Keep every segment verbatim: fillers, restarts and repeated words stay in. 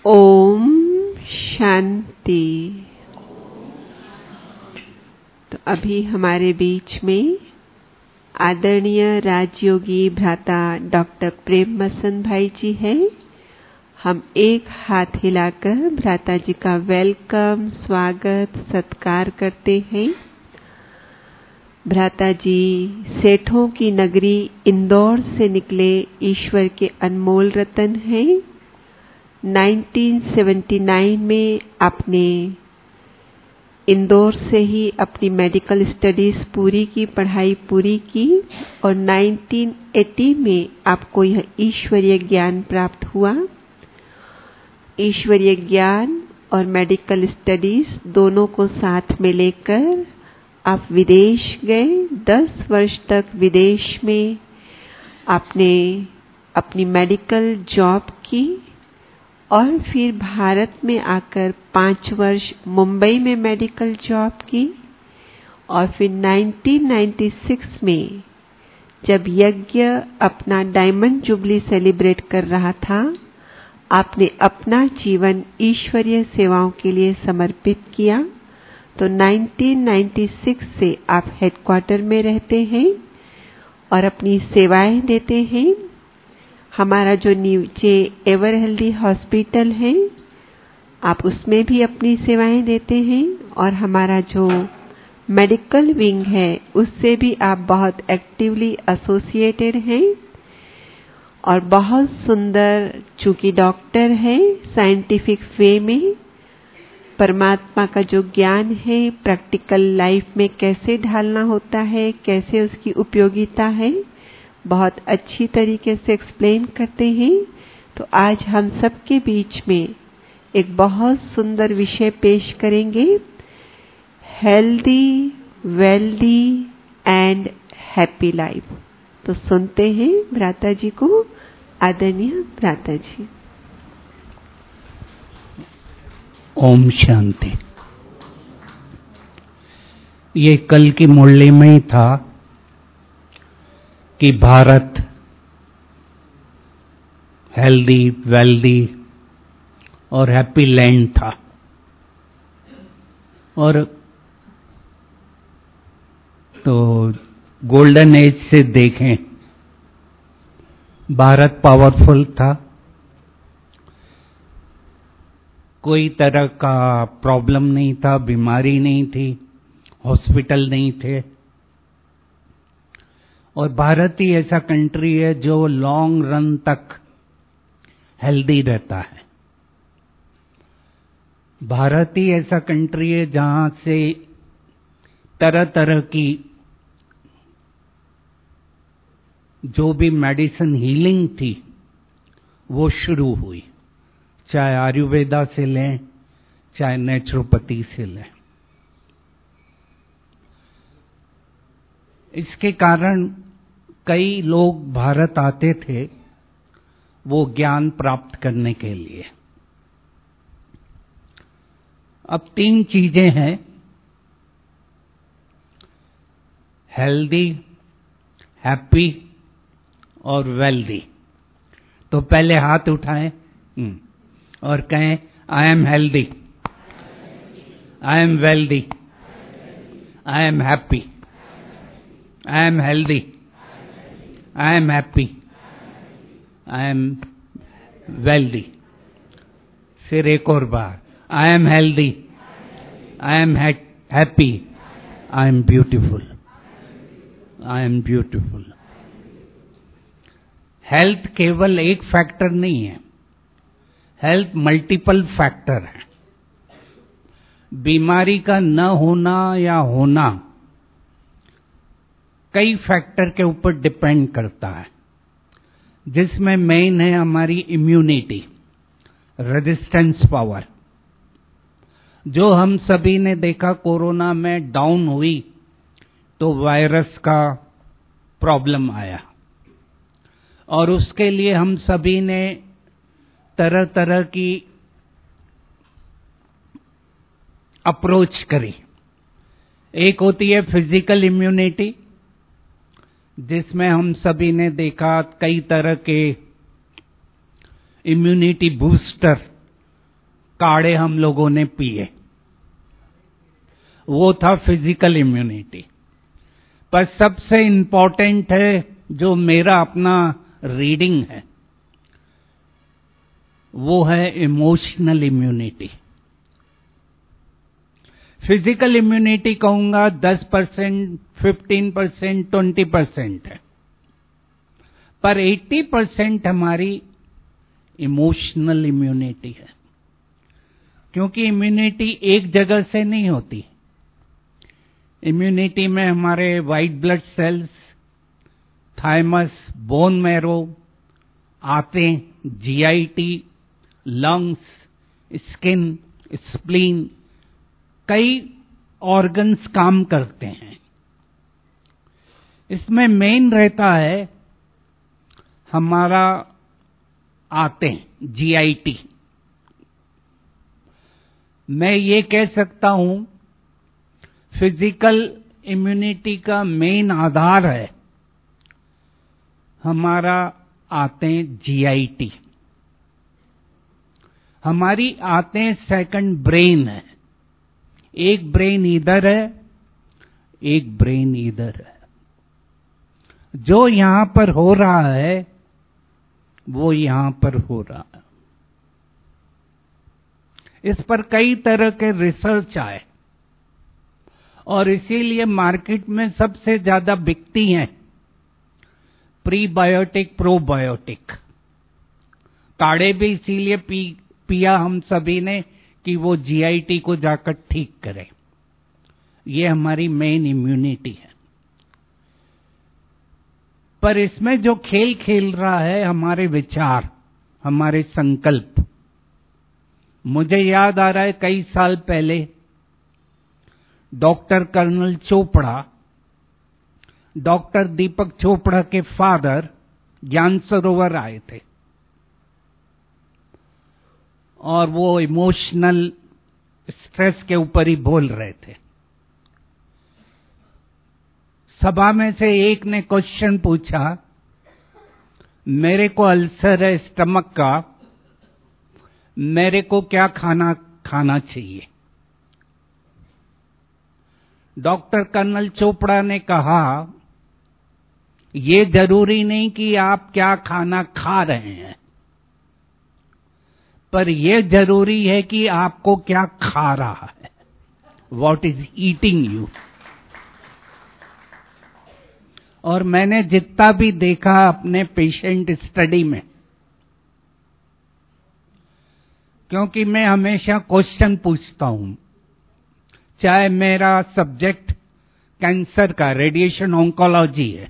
ओम शांति। तो अभी हमारे बीच में आदरणीय राजयोगी भ्राता डॉक्टर प्रेम मसन भाई जी हैं। हम एक हाथ हिलाकर भ्राता जी का वेलकम, स्वागत, सत्कार करते हैं। भ्राता जी सेठों की नगरी इंदौर से निकले ईश्वर के अनमोल रतन हैं। उन्नीस सौ उन्यासी में आपने इंदौर से ही अपनी मेडिकल स्टडीज पूरी की, पढ़ाई पूरी की और उन्नीस सौ अस्सी में आपको यह ईश्वरीय ज्ञान प्राप्त हुआ। ईश्वरीय ज्ञान और मेडिकल स्टडीज दोनों को साथ में लेकर आप विदेश गए। दस वर्ष तक विदेश में आपने अपनी मेडिकल जॉब की और फिर भारत में आकर पांच वर्ष मुंबई में मेडिकल जॉब की और फिर उन्नीस सौ छियानवे में जब यज्ञ अपना डायमंड जुबली सेलिब्रेट कर रहा था, आपने अपना जीवन ईश्वरीय सेवाओं के लिए समर्पित किया। तो उन्नीस सौ छियानवे से आप हेडक्वार्टर में रहते हैं और अपनी सेवाएं देते हैं। हमारा जो नीचे एवर हेल्दी हॉस्पिटल है, आप उसमें भी अपनी सेवाएं देते हैं और हमारा जो मेडिकल विंग है उससे भी आप बहुत एक्टिवली एसोसिएटेड हैं। और बहुत सुंदर, चूंकि डॉक्टर है, साइंटिफिक वे में परमात्मा का जो ज्ञान है प्रैक्टिकल लाइफ में कैसे ढालना होता है, कैसे उसकी उपयोगिता है, बहुत अच्छी तरीके से एक्सप्लेन करते हैं। तो आज हम सबके बीच में एक बहुत सुंदर विषय पेश करेंगे, healthy, wealthy and happy life. तो सुनते हैं भ्राता जी को। आदरणीय भ्राता जी। ओम शांति। ये कल की मुरली में ही था कि भारत हेल्दी, वेल्दी और हैप्पी लैंड था। और तो गोल्डन एज से देखें, भारत पावरफुल था, कोई तरह का प्रॉब्लम नहीं था, बीमारी नहीं थी, हॉस्पिटल नहीं थे। और भारत ही ऐसा कंट्री है जो लॉन्ग रन तक हेल्दी रहता है। भारत ही ऐसा कंट्री है जहां से तरह तरह की जो भी मेडिसिन हीलिंग थी वो शुरू हुई, चाहे आयुर्वेदा से लें, चाहे नेचुरोपैथी से लें। इसके कारण कई लोग भारत आते थे वो ज्ञान प्राप्त करने के लिए। अब तीन चीजें हैं, हेल्दी, हैप्पी और वेल्दी। तो पहले हाथ उठाएं और कहें, I am healthy, I am wealthy, I am happy. I am healthy, I am happy, I am wealthy. फिर एक और बार, I am healthy, I am happy, I am beautiful, I am beautiful. Health केवल एक factor नहीं है, health multiple factor है। बीमारी का न होना या होना कई फैक्टर के ऊपर डिपेंड करता है, जिसमें मेन है हमारी इम्यूनिटी, रेजिस्टेंस पावर, जो हम सभी ने देखा कोरोना में डाउन हुई तो वायरस का प्रॉब्लम आया और उसके लिए हम सभी ने तरह तरह की अप्रोच करी। एक होती है फिजिकल इम्यूनिटी, जिसमें हम सभी ने देखा कई तरह के इम्यूनिटी बूस्टर काढ़े हम लोगों ने पिए, वो था फिजिकल इम्यूनिटी। पर सबसे इंपॉर्टेंट है जो मेरा अपना रीडिंग है, वो है इमोशनल इम्यूनिटी। फिजिकल इम्यूनिटी कहूंगा दस percent, fifteen percent, twenty percent है, पर अस्सी परसेंट हमारी इमोशनल इम्यूनिटी है। क्योंकि इम्यूनिटी एक जगह से नहीं होती। इम्यूनिटी में हमारे white blood cells, thymus, bone marrow, आंतें, जीआईटी, लंग्स, स्किन, स्प्लीन, कई ऑर्गन्स काम करते हैं। इसमें मेन रहता है हमारा आंतें, जीआईटी। मैं ये कह सकता हूं फिजिकल इम्यूनिटी का मेन आधार है हमारा आंतें, जीआईटी। हमारी आंतें सेकंड ब्रेन है। एक ब्रेन इधर है, एक ब्रेन इधर है। जो यहां पर हो रहा है वो यहां पर हो रहा है। इस पर कई तरह के रिसर्च आए और इसीलिए मार्केट में सबसे ज्यादा बिकती हैं प्रीबायोटिक, प्रोबायोटिक। काढ़े भी इसीलिए पी पिया हम सभी ने कि वो जीआईटी को जाकर ठीक करे। ये हमारी मेन इम्यूनिटी है। पर इसमें जो खेल खेल रहा है हमारे विचार, हमारे संकल्प। मुझे याद आ रहा है कई साल पहले doctor colonel Chopra, doctor Deepak Chopra के फादर ज्ञान सरोवर आए थे और वो इमोशनल स्ट्रेस के ऊपर ही बोल रहे थे। सभा में से एक ने क्वेश्चन पूछा, मेरे को अल्सर है स्टमक का, मेरे को क्या खाना खाना चाहिए? डॉक्टर कर्नल चोपड़ा ने कहा, ये जरूरी नहीं कि आप क्या खाना खा रहे हैं, पर यह जरूरी है कि आपको क्या खा रहा है। What is eating you? और मैंने जितना भी देखा अपने पेशेंट स्टडी में, क्योंकि मैं हमेशा क्वेश्चन पूछता हूं, चाहे मेरा सब्जेक्ट कैंसर का रेडिएशन ऑन्कोलॉजी है,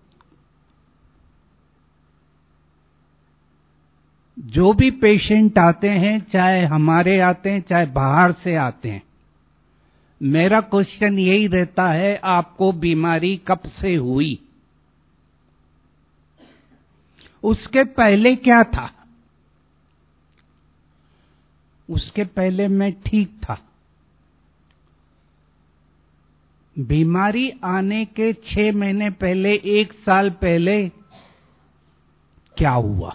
जो भी पेशेंट आते हैं, चाहे हमारे आते हैं चाहे बाहर से आते हैं, मेरा क्वेश्चन यही रहता है, आपको बीमारी कब से हुई? उसके पहले क्या था? उसके पहले मैं ठीक था। बीमारी आने के छह महीने पहले, एक साल पहले क्या हुआ?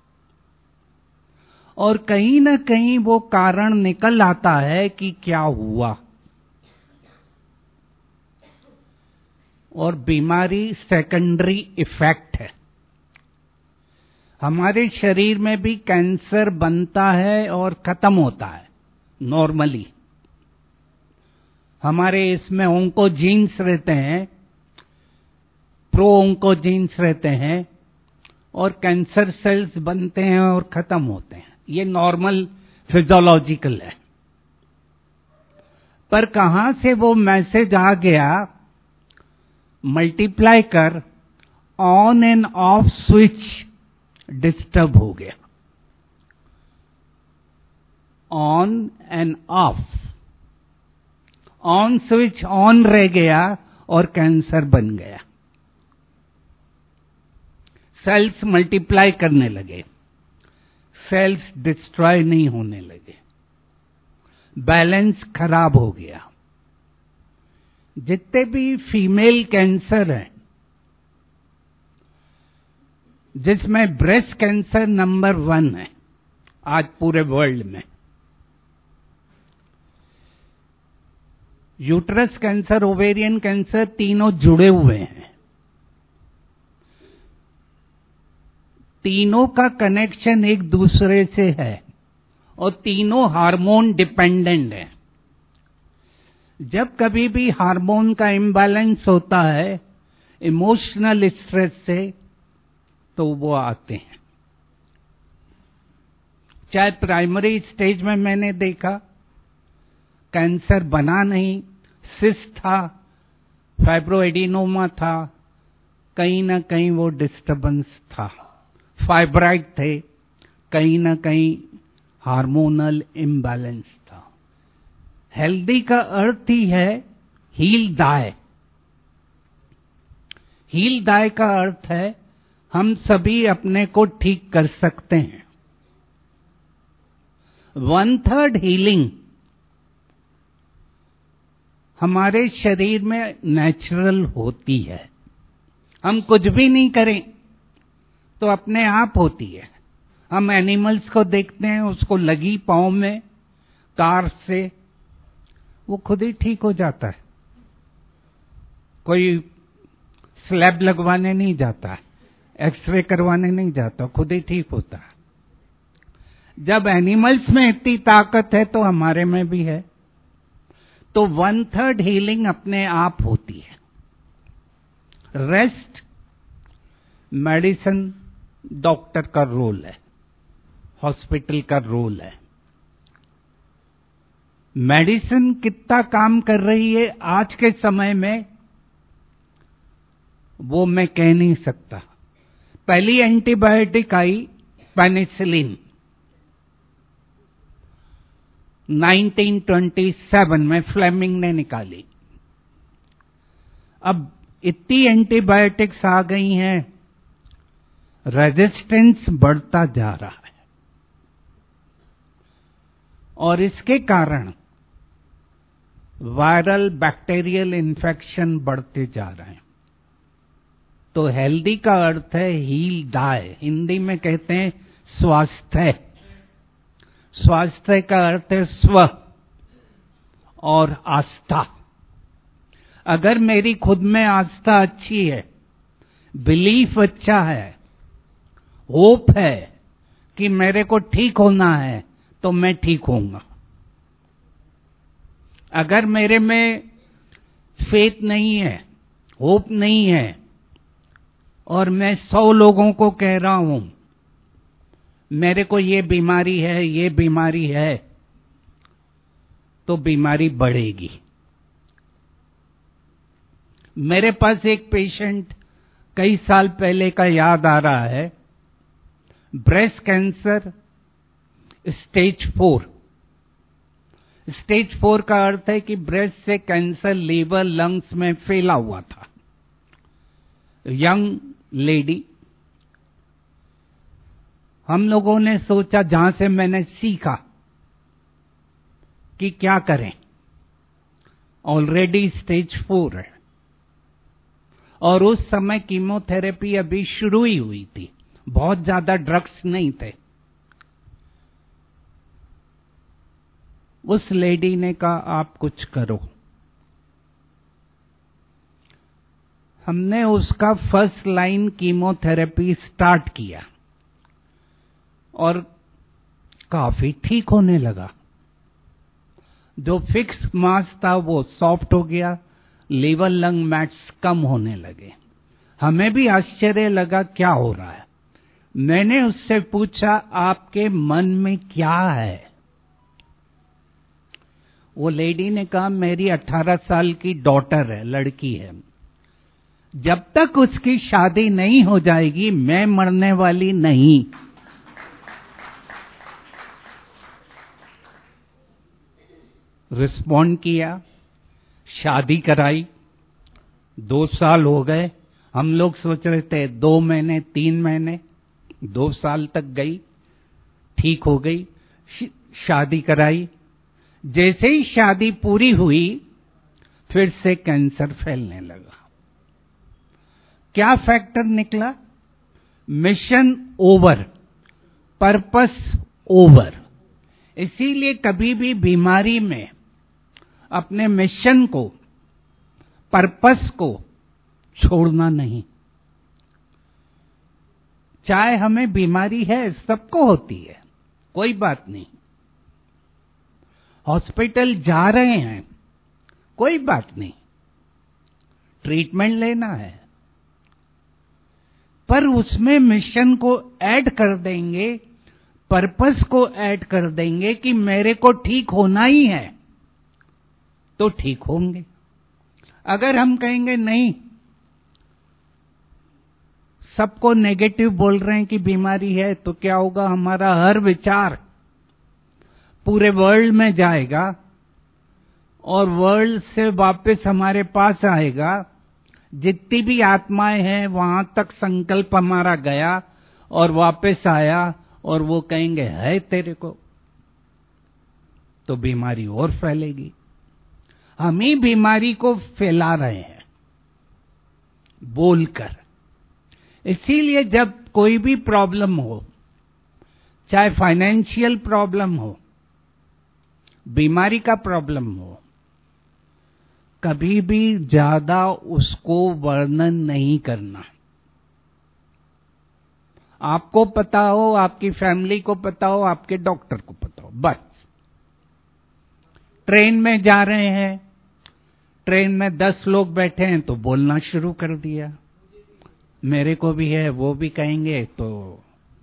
और कहीं ना कहीं वो कारण निकल आता है कि क्या हुआ। और बीमारी सेकेंडरी इफेक्ट है। हमारे शरीर में भी कैंसर बनता है और खत्म होता है नॉर्मली। हमारे इसमें ओंकोजीन्स रहते हैं, प्रो ओंकोजीन्स रहते हैं, और कैंसर सेल्स बनते हैं और खत्म होते हैं। ये नॉर्मल फिजियोलॉजिकल है। पर कहां से वो मैसेज आ गया, मल्टीप्लाई कर, on and off switch disturb हो गया। On and off, on switch on रह गया और कैंसर बन गया। सेल्स मल्टीप्लाई करने लगे, सेल्स डिस्ट्रॉय नहीं होने लगे, बैलेंस खराब हो गया। जितने भी फीमेल कैंसर हैं, जिसमें ब्रेस्ट कैंसर नंबर वन है आज पूरे वर्ल्ड में, यूट्रस कैंसर, ओवेरियन कैंसर, तीनों जुड़े हुए हैं। तीनों का कनेक्शन एक दूसरे से है और तीनों हार्मोन डिपेंडेंट है। जब कभी भी हार्मोन का इम्बैलेंस होता है इमोशनल स्ट्रेस से, तो वो आते हैं। चाहे प्राइमरी स्टेज में मैंने देखा कैंसर बना नहीं, सिस्ट था, फाइब्रोएडिनोमा था, कहीं ना कहीं वो डिस्टरबेंस था, फाइब्राइड थे, कहीं ना कहीं हार्मोनल इम्बैलेंस था। हेल्दी का अर्थ ही है हील दाय। हील दाय का अर्थ है हम सभी अपने को ठीक कर सकते हैं। वन थर्ड हीलिंग हमारे शरीर में नेचुरल होती है। हम कुछ भी नहीं करें तो अपने आप होती है। हम एनिमल्स को देखते हैं, उसको लगी पांव में कार से, वो खुद ही ठीक हो जाता है। कोई स्लैब लगवाने नहीं जाता है, एक्सरे करवाने नहीं जाता, खुद ही ठीक होता है। जब एनिमल्स में इतनी ताकत है तो हमारे में भी है। तो वन थर्ड हीलिंग अपने आप होती है। रेस्ट मेडिसिन डॉक्टर का रोल है, हॉस्पिटल का रोल है। मेडिसिन कितना काम कर रही है आज के समय में वो मैं कह नहीं सकता। पहली एंटीबायोटिक आई पेनिसिलिन नाइनटीन ट्वेंटी सेवन में फ्लेमिंग ने निकाली। अब इतनी एंटीबायोटिक्स आ गई हैं, रेजिस्टेंस बढ़ता जा रहा है और इसके कारण वायरल बैक्टीरियल इन्फेक्शन बढ़ते जा रहे हैं। तो हेल्दी का अर्थ है हील दाय, हिंदी में कहते हैं स्वास्थ्य। स्वास्थ्य का अर्थ है स्व और आस्था। अगर मेरी खुद में आस्था अच्छी है, बिलीफ अच्छा है, होप है कि मेरे को ठीक होना है, तो मैं ठीक होऊंगा। अगर मेरे में फेथ नहीं है, होप नहीं है और मैं सौ लोगों को कह रहा हूं मेरे को ये बीमारी है, ये बीमारी है, तो बीमारी बढ़ेगी। मेरे पास एक पेशेंट कई साल पहले का याद आ रहा है, breast cancer stage four. Stage four का अर्थ है कि ब्रेस्ट से कैंसर लीवर लंग्स में फैला हुआ था। Young lady. हम लोगों ने सोचा, जहां से मैंने सीखा कि क्या करें, ऑलरेडी स्टेज फोर है और उस समय कीमोथेरेपी अभी शुरू ही हुई थी, बहुत ज्यादा ड्रग्स नहीं थे। उस लेडी ने कहा आप कुछ करो। हमने उसका फर्स्ट लाइन कीमोथेरेपी स्टार्ट किया और काफी ठीक होने लगा। जो फिक्स मास था वो सॉफ्ट हो गया, लीवर लंग मैट्स कम होने लगे। हमें भी आश्चर्य लगा क्या हो रहा है। मैंने उससे पूछा आपके मन में क्या है? वो लेडी ने कहा मेरी अठारह साल की डॉटर है, लड़की है, जब तक उसकी शादी नहीं हो जाएगी मैं मरने वाली नहीं। रिस्पॉन्ड किया, शादी कराई, दो साल हो गए। हम लोग सोच रहे थे दो महीने तीन महीने, दो साल तक गई, ठीक हो गई, शादी कराई। जैसे ही शादी पूरी हुई फिर से कैंसर फैलने लगा। क्या फैक्टर निकला? Mission over, purpose over. इसीलिए कभी भी बीमारी में अपने मिशन को, पर्पस को छोड़ना नहीं। चाहे हमें बीमारी है, सबको होती है, कोई बात नहीं। हॉस्पिटल जा रहे हैं, कोई बात नहीं, ट्रीटमेंट लेना है, पर उसमें मिशन को ऐड कर देंगे, पर्पस को ऐड कर देंगे कि मेरे को ठीक होना ही है, तो ठीक होंगे। अगर हम कहेंगे नहीं, सबको नेगेटिव बोल रहे हैं कि बीमारी है, तो क्या होगा, हमारा हर विचार पूरे वर्ल्ड में जाएगा और वर्ल्ड से वापस हमारे पास आएगा। जितनी भी आत्माएं हैं वहां तक संकल्प हमारा गया और वापस आया, और वो कहेंगे है तेरे को, तो बीमारी और फैलेगी। हम ही बीमारी को फैला रहे हैं बोलकर। इसीलिए जब कोई भी प्रॉब्लम हो, चाहे फाइनेंशियल प्रॉब्लम हो, बीमारी का प्रॉब्लम हो, कभी भी ज्यादा उसको वर्णन नहीं करना। आपको पता हो, आपकी फैमिली को पता हो, आपके डॉक्टर को पता हो, बस। ट्रेन में जा रहे हैं, ट्रेन में दस लोग बैठे हैं तो बोलना शुरू कर दिया, मेरे को भी है, वो भी कहेंगे, तो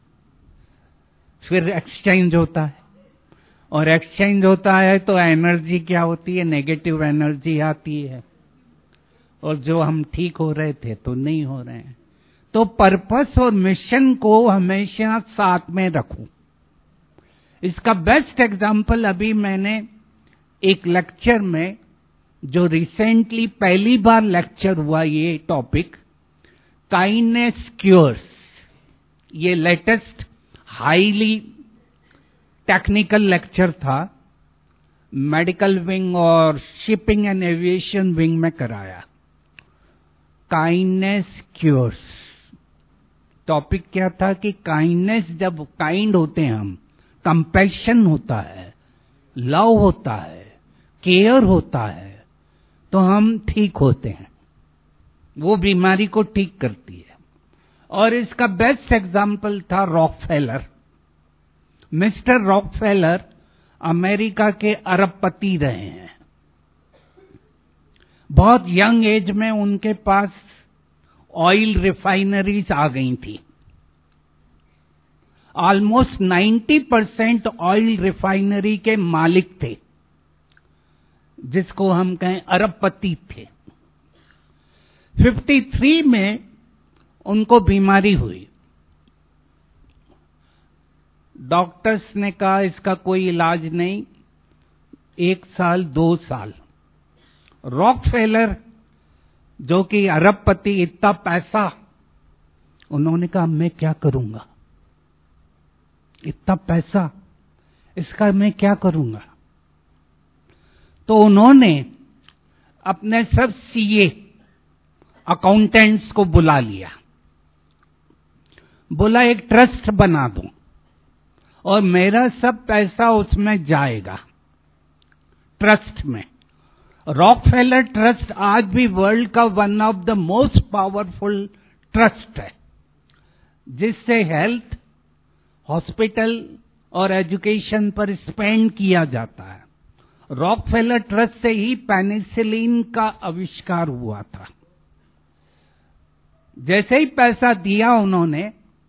फिर एक्सचेंज होता है। और एक्सचेंज होता है तो एनर्जी क्या होती है, नेगेटिव एनर्जी आती है, और जो हम ठीक हो रहे थे तो नहीं हो रहे हैं। तो पर्पस और मिशन को हमेशा साथ में रखूं। इसका बेस्ट एग्जांपल अभी मैंने एक लेक्चर में, जो रिसेंटली पहली बार लेक्चर हुआ, ये टॉपिक काइंडनेस क्योर्स, ये लेटेस्ट हाईली टेक्निकल लेक्चर था, मेडिकल विंग और शिपिंग एंड एविएशन विंग में कराया। काइंडनेस क्योर्स टॉपिक क्या था कि काइंडनेस, जब काइंड होते हैं हम, कंपैशन होता है, लव होता है, केयर होता है, तो हम ठीक होते हैं, वो बीमारी को ठीक करती है। और इसका बेस्ट एग्जाम्पल था रॉकफेलर। मिस्टर रॉकफेलर अमेरिका के अरबपति रहे हैं। बहुत यंग एज में उनके पास ऑयल रिफाइनरीज आ गई थी। ऑलमोस्ट नब्बे परसेंट ऑयल रिफाइनरी के मालिक थे, जिसको हम कहें अरबपति थे। तिरेपन में उनको बीमारी हुई। डॉक्टर्स ने कहा इसका कोई इलाज नहीं, एक साल दो साल। रॉकफेलर जो कि अरबपति, इतना पैसा, उन्होंने कहा मैं क्या करूंगा, इतना पैसा, इसका मैं क्या करूंगा। तो उन्होंने अपने सब सीए अकाउंटेंट्स को बुला लिया, बोला एक ट्रस्ट बना दूं और मेरा सब पैसा उसमें जाएगा, ट्रस्ट में। रॉकफेलर ट्रस्ट आज भी वर्ल्ड का one of the most powerful trust है, जिससे हेल्थ, हॉस्पिटल और एजुकेशन पर स्पेंड किया जाता है। रॉकफेलर ट्रस्ट से ही पेनिसिलिन का आविष्कार हुआ था। जैसे ही पैसा दिया उन्होंने,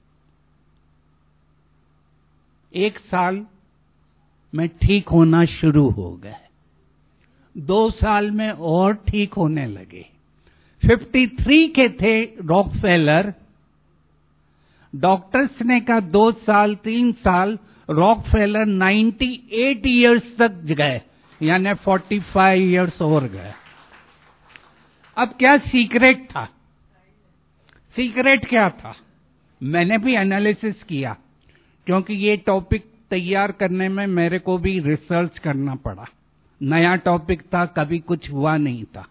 एक साल में ठीक होना शुरू हो गए, दो साल में और ठीक होने लगे। तिरेपन के थे रॉकफेलर, डॉक्टर्स ने कहा दो साल तीन साल, रॉकफेलर अट्ठानवे इयर्स तक गए, यानी पैंतालीस इयर्स और गए। अब क्या सीक्रेट था? सीक्रेट क्या था? मैंने भी एनालिसिस किया, क्योंकि ये टॉपिक तैयार करने में मेरे को भी रिसर्च करना पड़ा। नया टॉपिक था, कभी कुछ हुआ नहीं था,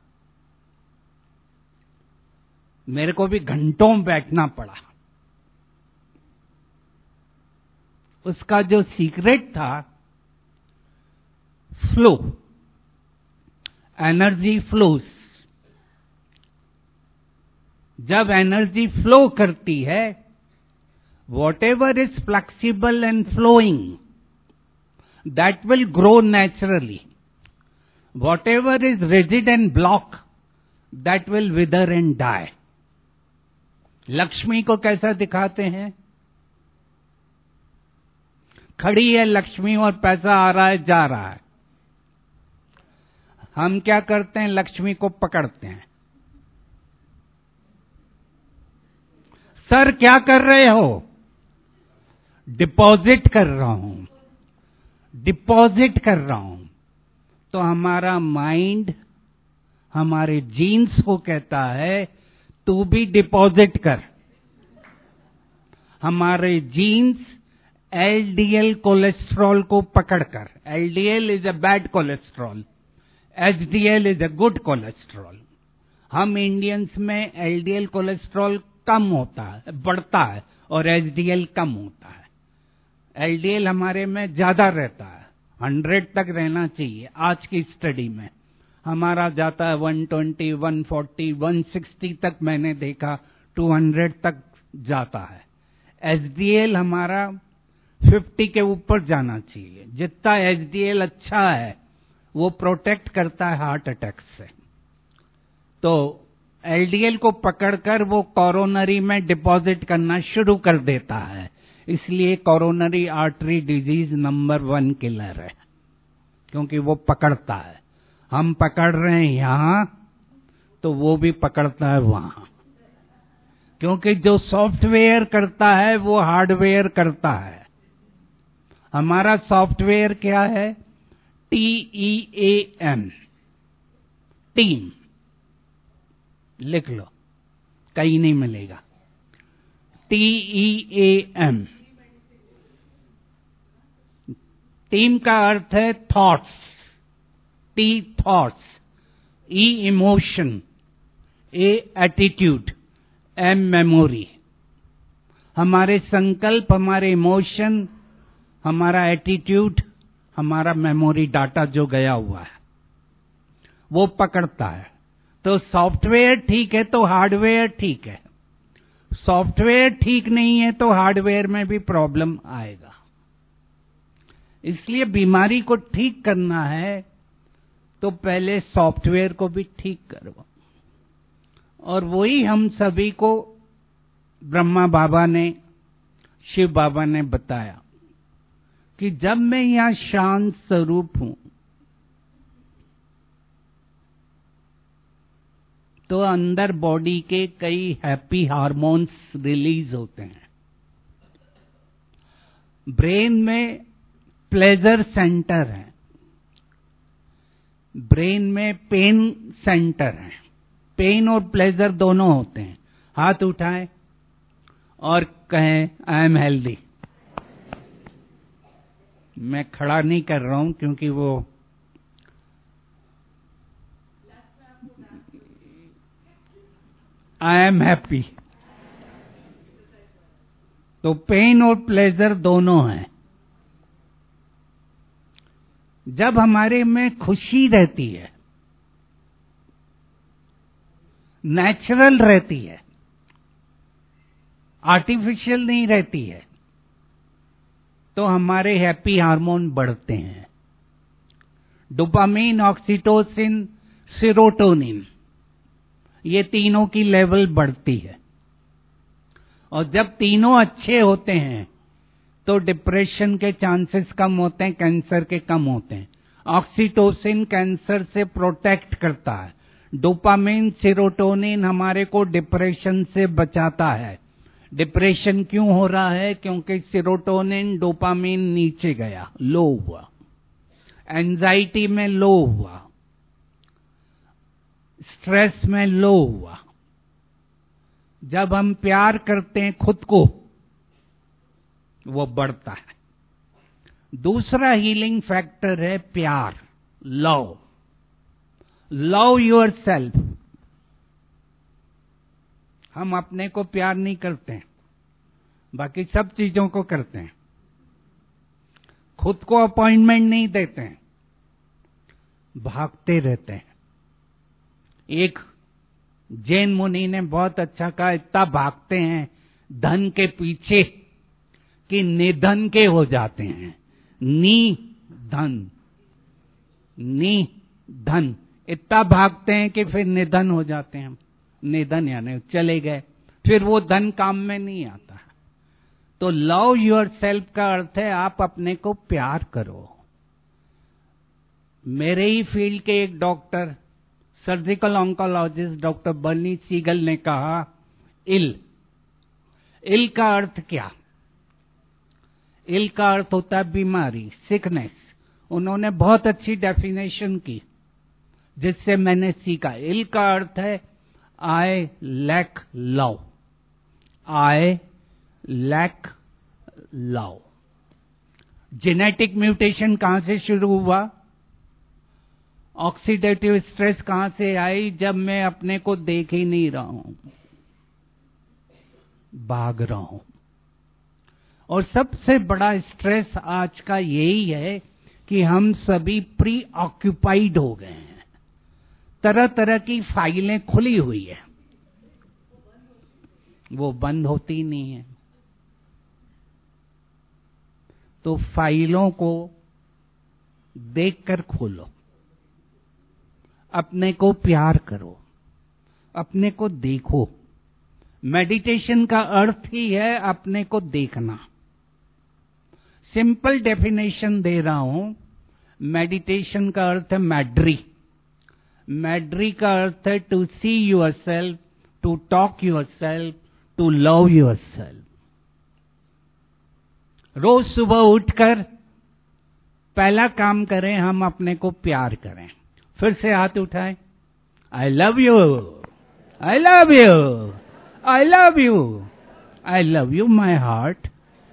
मेरे को भी घंटों बैठना पड़ा। उसका जो सीक्रेट था, फ्लो, एनर्जी फ्लोस। जब एनर्जी फ्लो करती है, whatever is flexible and flowing, that will grow naturally. Whatever is rigid and block, that will wither and die. Lakshmi को कैसा दिखाते हैं? खड़ी है लक्ष्मी और पैसा आ रहा है, जा रहा है। हम क्या करते हैं? लक्ष्मी को पकड़ते हैं। सर क्या कर रहे हो? डिपॉजिट कर रहा हूं, डिपॉजिट कर रहा हूं। तो हमारा माइंड हमारे जीन्स को कहता है तू भी डिपॉजिट कर। हमारे जीन्स एलडीएल कोलेस्ट्रॉल को पकड़कर, LDL is a bad cholesterol, HDL is a good cholesterol. हम इंडियंस में एलडीएल कोलेस्ट्रॉल कम होता है, बढ़ता है, और एचडीएल कम होता है। एलडीएल हमारे में ज्यादा रहता है, हंड्रेड तक रहना चाहिए। आज की स्टडी में हमारा जाता है one twenty, one forty, one sixty तक, मैंने देखा टू हंड्रेड तक जाता है। एचडीएल हमारा फिफ्टी के ऊपर जाना चाहिए। जितना एचडीएल अच्छा है वो प्रोटेक्ट करता है हार्ट अटैक से। तो एलडीएल को पकड़कर वो कोरोनरी में डिपॉजिट करना शुरू कर देता है। इसलिए coronary artery disease number one killer है, क्योंकि वो पकड़ता है। हम पकड़ रहे हैं यहां, तो वो भी पकड़ता है वहां, क्योंकि जो सॉफ्टवेयर करता है वो हार्डवेयर करता है। हमारा सॉफ्टवेयर क्या है? T E A M, team. लिख लो, कहीं नहीं मिलेगा। T E A M, team का अर्थ है thoughts. T thoughts, E emotion, A attitude, M memory. हमारे संकल्प, हमारे इमोशन, हमारा एटीट्यूड, हमारा मेमोरी डाटा जो गया हुआ है वो पकड़ता है। तो सॉफ्टवेयर ठीक है तो हार्डवेयर ठीक है, सॉफ्टवेयर ठीक नहीं है तो हार्डवेयर में भी प्रॉब्लम आएगा। इसलिए बीमारी को ठीक करना है तो पहले सॉफ्टवेयर को भी ठीक करो। और वही हम सभी को ब्रह्मा बाबा ने, शिव बाबा ने बताया कि जब मैं यहां शांत स्वरूप हूं तो अंदर बॉडी के कई हैप्पी हार्मोन्स रिलीज होते हैं। ब्रेन में प्लेजर सेंटर है, ब्रेन में पेन सेंटर है। पेन और प्लेजर दोनों होते हैं। हाथ उठाएं और कहें आई एम हेल्दी। मैं खड़ा नहीं कर रहा हूं क्योंकि वो आई एम हैप्पी। तो पेन और प्लेजर दोनों हैं। जब हमारे में खुशी रहती है, नेचुरल रहती है, आर्टिफिशियल नहीं रहती है, तो हमारे हैप्पी हार्मोन बढ़ते हैं। डोपामीन, ऑक्सीटोसिन, सेरोटोनिन, ये तीनों की लेवल बढ़ती है। और जब तीनों अच्छे होते हैं तो डिप्रेशन के चांसेस कम होते हैं, कैंसर के कम होते हैं। ऑक्सीटोसिन कैंसर से प्रोटेक्ट करता है। डोपामीन, सेरोटोनिन हमारे को डिप्रेशन से बचाता है। डिप्रेशन क्यों हो रहा है? क्योंकि सेरोटोनिन, डोपामीन नीचे गया, लो हुआ, एंजाइटी में लो हुआ, स्ट्रेस में लो हुआ। जब हम प्यार करते हैं खुद को, वो बढ़ता है। दूसरा हीलिंग फैक्टर है प्यार, लव। Love your self. हम अपने को प्यार नहीं करते हैं, बाकी सब चीजों को करते हैं। खुद को अपॉइंटमेंट नहीं देते हैं, भागते रहते हैं। एक जैन मुनि ने बहुत अच्छा कहा, इतना भागते हैं धन के पीछे कि निधन के हो जाते हैं। नी धन, नी धन, इतना भागते हैं कि फिर निधन हो जाते हैं। निधन यानी चले गए, फिर वो धन काम में नहीं आता। तो लव योर सेल्फ का अर्थ है आप अपने को प्यार करो। मेरे ही फील्ड के एक doctor, surgical oncologist doctor Bernie Siegel ने कहा, इल, इल का अर्थ क्या? इल का अर्थ होता है बीमारी, सिकनेस। उन्होंने बहुत अच्छी डेफिनेशन की जिससे मैंने सीखा। इल का अर्थ है I lack love, I lack love. Genetic mutation कहां से शुरू हुआ? ऑक्सीडेटिव स्ट्रेस कहां से आई? जब मैं अपने को देख ही नहीं रहा हूं, भाग रहा हूं। और सबसे बड़ा स्ट्रेस आज का यही है कि हम सभी प्री ऑक्यूपाइड हो गए हैं। तरह तरह की फाइलें खुली हुई है, वो बंद होती नहीं है। तो फाइलों को देखकर खोलो, अपने को प्यार करो, अपने को देखो। मेडिटेशन का अर्थ ही है अपने को देखना। सिंपल डेफिनेशन दे रहा हूं। मेडिटेशन का अर्थ है मैड्री। मैड्री का अर्थ है to see yourself, to talk yourself, to love yourself. रोज सुबह उठकर पहला काम करें, हम अपने को प्यार करें। फिर से हाथ उठाएं। I love you, I love you, I love you, I love you my heart,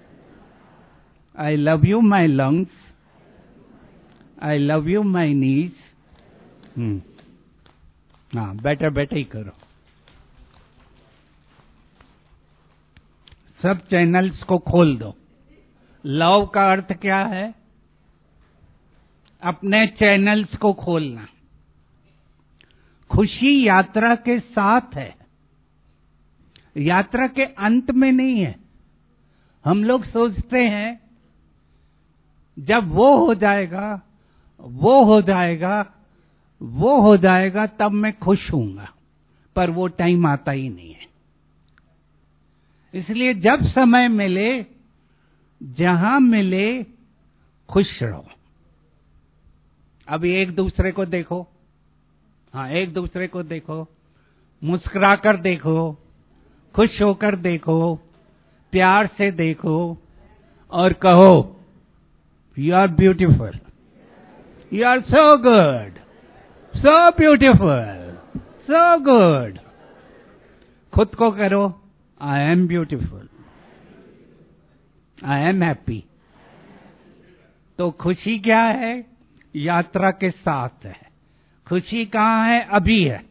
I love you my lungs, I love you my knees. Hmm हाँ, बैठे बैठे ही करो। सब चैनल्स को खोल दो। लव का अर्थ क्या है? अपने चैनल्स को खोलना। खुशी यात्रा के साथ है, यात्रा के अंत में नहीं है। हम लोग सोचते हैं जब वो हो जाएगा, वो हो जाएगा, वो हो जाएगा तब मैं खुश हूंगा, पर वो टाइम आता ही नहीं है। इसलिए जब समय मिले, जहां मिले, खुश रहो। अभी एक दूसरे को देखो, हाँ एक दूसरे को देखो, मुस्कुराकर देखो, खुश होकर देखो, प्यार से देखो और कहो you are beautiful, you are so good, so beautiful, so good. खुद को करो, I am beautiful, I am happy. तो खुशी क्या है? यात्रा के साथ है। खुशी कहां है? अभी है,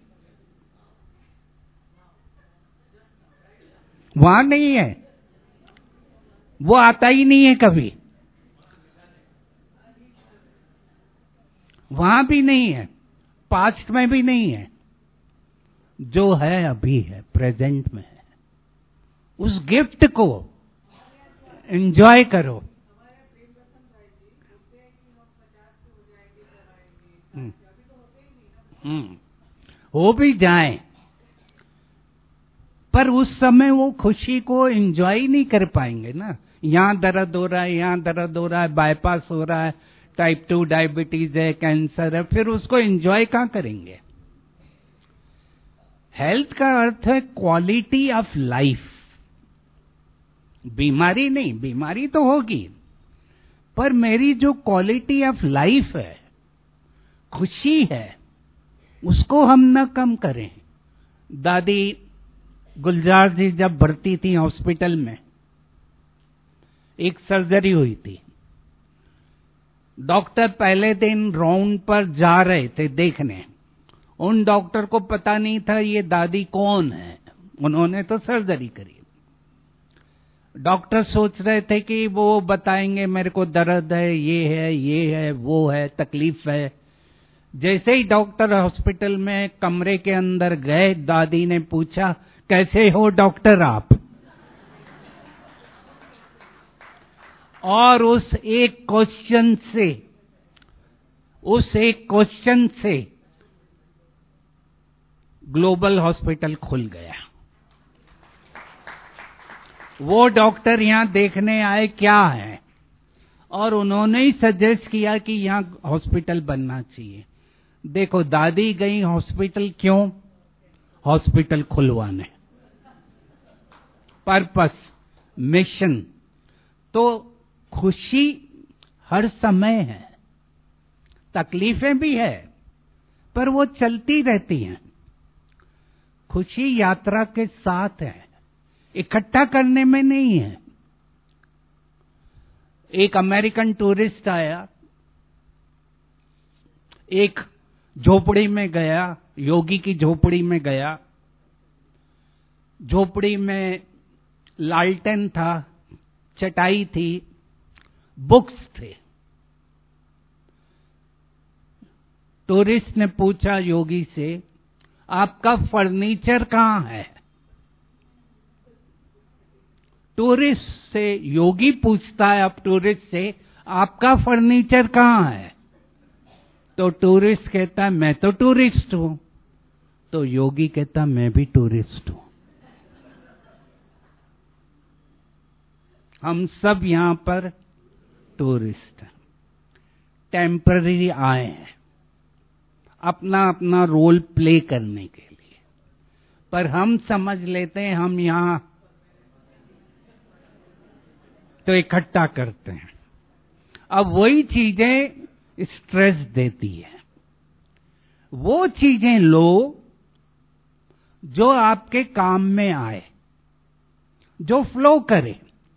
वहां नहीं है, वो आता ही नहीं है कभी, वहां भी नहीं है, पास्ट में भी नहीं है। जो है अभी है, प्रेजेंट में है। उस गिफ्ट को एंजॉय करो। हम्म हम्म हो भी जाए, पर उस समय वो खुशी को एंजॉय नहीं कर पाएंगे ना। यहां दर्द हो रहा है, यहां दर्द हो रहा है, बाईपास हो रहा है, टाइप टू डायबिटीज है, कैंसर है, फिर उसको एंजॉय कहां करेंगे? हेल्थ का अर्थ है क्वालिटी ऑफ लाइफ। बीमारी नहीं, बीमारी तो होगी, पर मेरी जो क्वालिटी ऑफ लाइफ है, खुशी है, उसको हम न कम करें। दादी गुलजार जी जब भर्ती थी हॉस्पिटल में, एक सर्जरी हुई थी। डॉक्टर पहले दिन राउंड पर जा रहे थे देखने। उन डॉक्टर को पता नहीं था ये दादी कौन है, उन्होंने तो सर्जरी करी। डॉक्टर सोच रहे थे कि वो बताएंगे मेरे को दर्द है, ये है, ये है, वो है, तकलीफ है। जैसे ही डॉक्टर हॉस्पिटल में कमरे के अंदर गए, दादी ने पूछा, कैसे हो डॉक्टर आप? और उस एक क्वेश्चन से उस एक क्वेश्चन से ग्लोबल हॉस्पिटल खुल गया। वो डॉक्टर यहां देखने आए क्या है, और उन्होंने ही सजेस्ट किया कि यहां हॉस्पिटल बनना चाहिए। देखो, दादी गई हॉस्पिटल क्यों? हॉस्पिटल खुलवाने। Purpose, mission. तो खुशी हर समय है, तकलीफें भी है, पर वो चलती रहती हैं। खुशी यात्रा के साथ है, इकट्ठा करने में नहीं है। एक अमेरिकन टूरिस्ट आया, एक झोपड़ी में गया, योगी की झोपड़ी में गया। झोपड़ी में लालटेन था, चटाई थी, बुक्स थे। टूरिस्ट ने पूछा योगी से, आपका फर्नीचर कहां है? टूरिस्ट से योगी पूछता है अब टूरिस्ट से, आपका फर्नीचर कहां है? तो टूरिस्ट कहता है, मैं तो टूरिस्ट हूं। तो योगी कहता, मैं भी टूरिस्ट हूं। हम सब यहां पर टूरिस्ट हैं, टेम्पररी आए हैं अपना अपना रोल प्ले करने के लिए, पर हम समझ लेते हैं हम यहां तो इकट्ठा करते हैं। अब वही चीजें स्ट्रेस देती है। वो चीजें लो जो आपके काम में आए, जो फ्लो करे।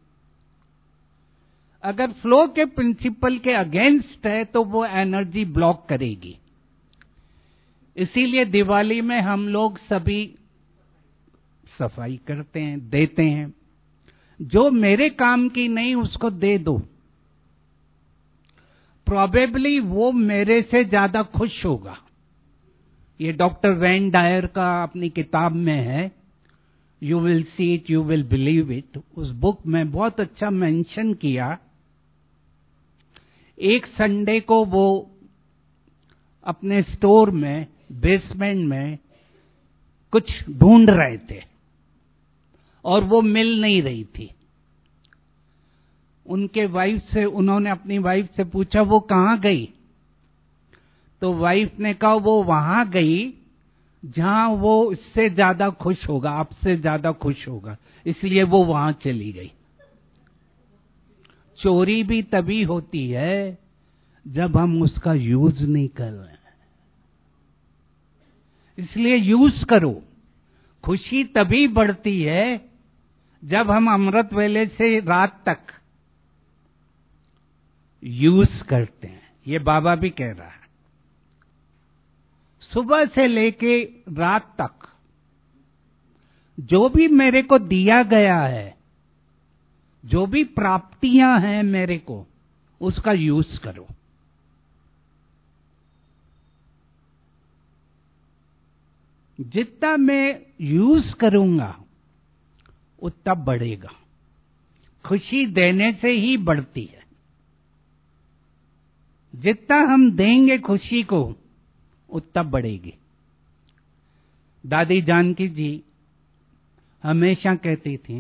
अगर फ्लो के प्रिंसिपल के अगेंस्ट है तो वो एनर्जी ब्लॉक करेगी। इसीलिए दिवाली में हम लोग सभी सफाई करते हैं, देते हैं। जो मेरे काम की नहीं उसको दे दो, प्रोबेबली वो मेरे से ज्यादा खुश होगा। ये डॉक्टर वैन डायर का अपनी किताब में है, you will see it you will believe it. उस बुक में बहुत अच्छा मेंशन किया। एक संडे को वो अपने स्टोर में बेसमेंट में कुछ ढूंढ रहे थे और वो मिल नहीं रही थी। उनके वाइफ से उन्होंने अपनी वाइफ से पूछा, वो कहां गई? तो वाइफ ने कहा, वो वहां गई जहां वो इससे ज्यादा खुश होगा, आपसे ज्यादा खुश होगा, इसलिए वो वहां चली गई। चोरी भी तभी होती है जब हम उसका यूज नहीं कर रहे हैं, इसलिए यूज करो। खुशी तभी बढ़ती है जब हम अमृत वेले से रात तक यूज करते हैं। ये बाबा भी कह रहा है, सुबह से लेके रात तक जो भी मेरे को दिया गया है, जो भी प्राप्तियां हैं मेरे को, उसका यूज करो। जितना मैं यूज करूंगा उतना बढ़ेगा। खुशी देने से ही बढ़ती है। जितना हम देंगे खुशी को उतना बढ़ेगी। दादी जानकी जी हमेशा कहती थी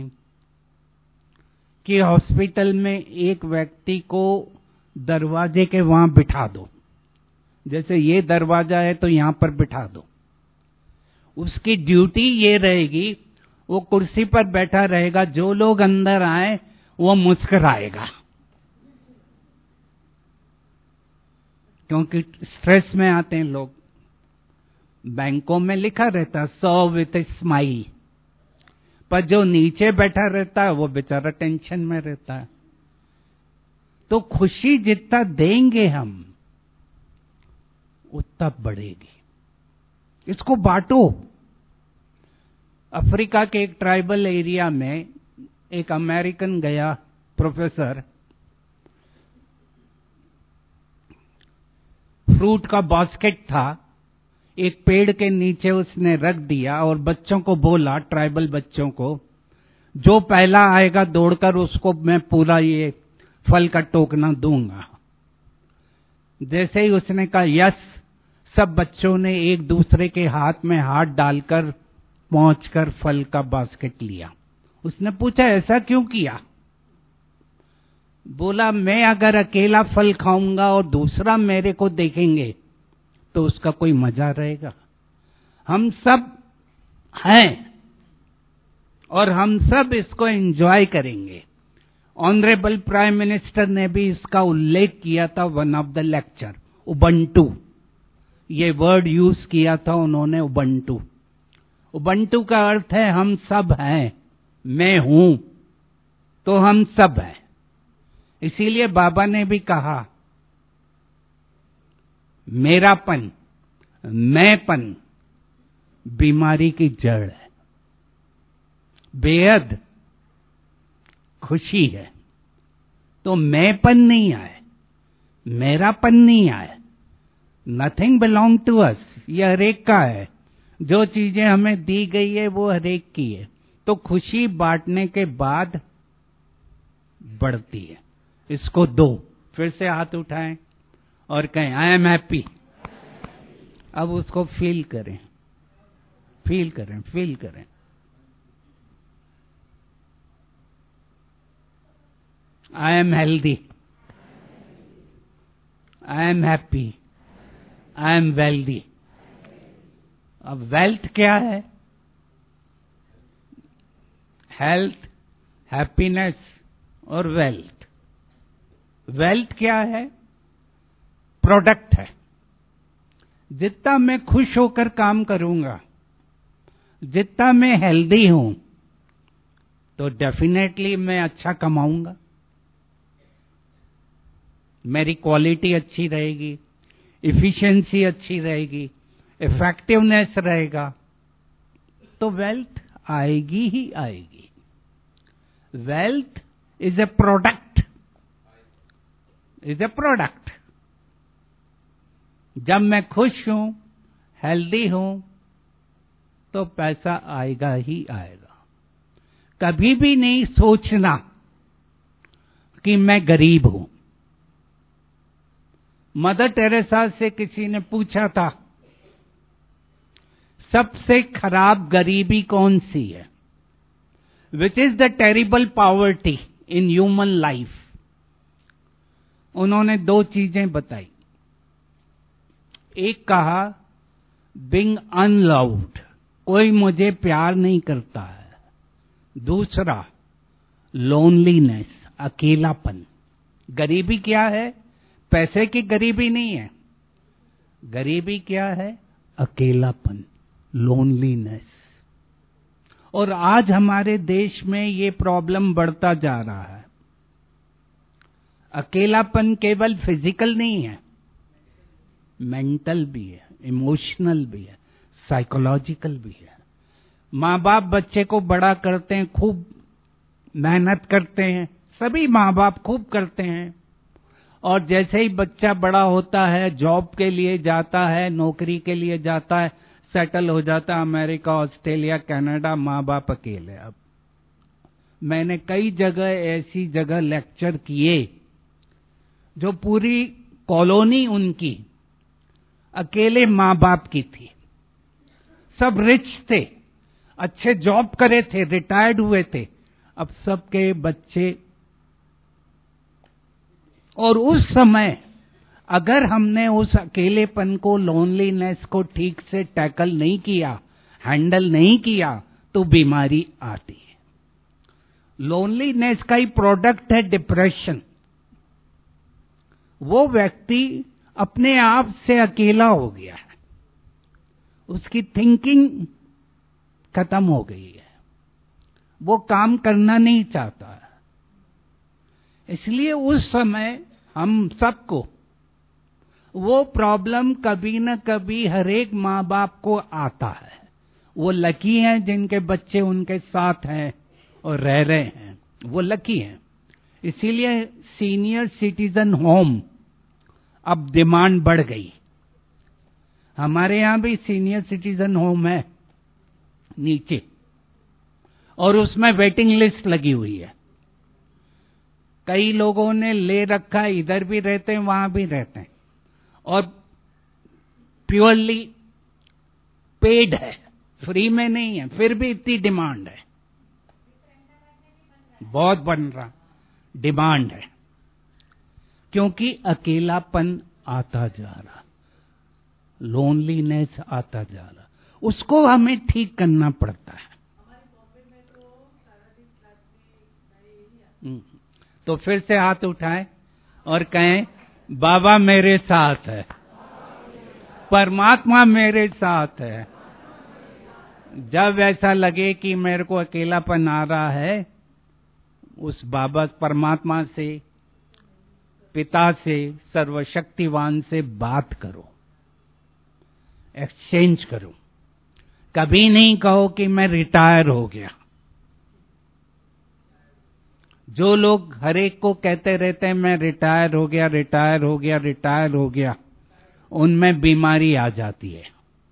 कि हॉस्पिटल में एक व्यक्ति को दरवाजे के वहां बिठा दो, जैसे ये दरवाजा है तो यहां पर बिठा दो। उसकी ड्यूटी ये रहेगी, वो कुर्सी पर बैठा रहेगा, जो लोग अंदर आए वो मुस्कुराएगा, क्योंकि स्ट्रेस में आते हैं लोग। बैंकों में लिखा रहता है सर्व विथ स्माइल, पर जो नीचे बैठा रहता है वो बेचारा टेंशन में रहता है। तो खुशी जितना देंगे हम उतना बढ़ेगी। इसको बांटो। अफ्रीका के एक ट्राइबल एरिया में एक अमेरिकन गया प्रोफेसर, फ्रूट का बास्केट था, एक पेड़ के नीचे उसने रख दिया और बच्चों को बोला, ट्राइबल बच्चों को, जो पहला आएगा दौड़कर उसको मैं पूरा ये फल का टोकना दूंगा। जैसे ही उसने कहा यस, सब बच्चों ने एक दूसरे के हाथ में हाथ डालकर पहुंचकर फल का बास्केट लिया। उसने पूछा ऐसा क्यों किया? बोला मैं अगर अकेला फल खाऊंगा और दूसरा मेरे को देखेंगे तो उसका कोई मजा रहेगा। हम सब हैं और हम सब इसको एंजॉय करेंगे। ऑनरेबल प्राइम मिनिस्टर ने भी इसका उल्लेख किया था one of the lecture, Ubuntu, ये वर्ड यूज किया था उन्होंने, उबंटू। उबंटू का अर्थ है हम सब हैं, मैं हूं तो हम सब हैं। इसीलिए बाबा ने भी कहा मेरापन, मैंपन बीमारी की जड़ है। बेहद खुशी है तो मैंपन नहीं आए, मेरापन नहीं आए। नथिंग बिलोंग टू अस, ये हरेक का है। जो चीजें हमें दी गई है वो हरेक की है। तो खुशी बांटने के बाद बढ़ती है। इसको दो, फिर से हाथ उठाएं और कहें आई एम हैप्पी। अब उसको फील करें, फील करें, फील करें। I am healthy, I am happy, I am wealthy. अब वेल्थ क्या है? हेल्थ, हैप्पीनेस और वेल्थ। वेल्थ क्या है? प्रोडक्ट है। जितना मैं खुश होकर काम करूंगा, जितना मैं हेल्दी हूं, तो डेफिनेटली मैं अच्छा कमाऊंगा, मेरी क्वालिटी अच्छी रहेगी, इफिशिएंसी अच्छी रहेगी, इफेक्टिवनेस रहेगा, तो वेल्थ आएगी ही आएगी। Wealth is a product, is a product. जब मैं खुश हूं, हेल्दी हूं, तो पैसा आएगा ही आएगा। कभी भी नहीं सोचना कि मैं गरीब हूं। मदर टेरेसा से किसी ने पूछा था सबसे खराब गरीबी कौन सी है? Which is the terrible poverty in human life? उन्होंने दो चीजें बताई। एक कहा बीइंग अनलव्ड, कोई मुझे प्यार नहीं करता है। दूसरा लोनलीनेस, अकेलापन। गरीबी क्या है? पैसे की गरीबी नहीं है। गरीबी क्या है? अकेलापन, लोनलीनेस। और आज हमारे देश में ये प्रॉब्लम बढ़ता जा रहा है। अकेलापन केवल फिजिकल नहीं है, मेंटल भी है, इमोशनल भी है, साइकोलॉजिकल भी है। माँ बाप बच्चे को बड़ा करते हैं, खूब मेहनत करते हैं, सभी माँ बाप खूब करते हैं। और जैसे ही बच्चा बड़ा होता है, जॉब के लिए जाता है, नौकरी के लिए जाता है, सेटल हो जाता है अमेरिका, ऑस्ट्रेलिया, कनाडा, माँ बाप अकेले। अब मैंने कई जगह ऐसी जगह लेक्चर किए जो पूरी कॉलोनी उनकी अकेले माँ बाप की थी। सब रिच थे, अच्छे जॉब करे थे, रिटायर्ड हुए थे। अब सबके बच्चे, और उस समय अगर हमने उस अकेलेपन को, लोनलीनेस को ठीक से टैकल नहीं किया, हैंडल नहीं किया, तो बीमारी आती है। लोनलीनेस का ही प्रोडक्ट है डिप्रेशन। वो व्यक्ति अपने आप से अकेला हो गया है, उसकी थिंकिंग खत्म हो गई है, वो काम करना नहीं चाहता है। इसलिए उस समय हम सबको वो प्रॉब्लम कभी न कभी हर एक माँ बाप को आता है। वो लकी हैं जिनके बच्चे उनके साथ हैं और रह रहे हैं, वो लकी हैं। इसीलिए सीनियर सिटीजन होम अब डिमांड बढ़ गई। हमारे यहाँ भी सीनियर सिटीजन होम है नीचे, और उसमें वेटिंग लिस्ट लगी हुई है। कई लोगों ने ले रखा है, इधर भी रहते हैं वहां भी रहते हैं, और प्योरली पेड है, फ्री में नहीं है, फिर भी इतनी डिमांड है, बहुत बन रहा डिमांड है, क्योंकि अकेलापन आता जा रहा, लोनलीनेस आता जा रहा, उसको हमें ठीक करना पड़ता है। तो फिर से हाथ उठाएं और कहें, बाबा मेरे साथ है, परमात्मा मेरे साथ है। जब ऐसा लगे कि मेरे को अकेलापन आ रहा है, उस बाबा परमात्मा से, पिता से, सर्वशक्तिवान से बात करो, एक्सचेंज करो। कभी नहीं कहो कि मैं रिटायर हो गया। जो लोग हर एक को कहते रहते हैं मैं रिटायर हो गया, रिटायर हो गया, रिटायर हो गया, उनमें बीमारी आ जाती है।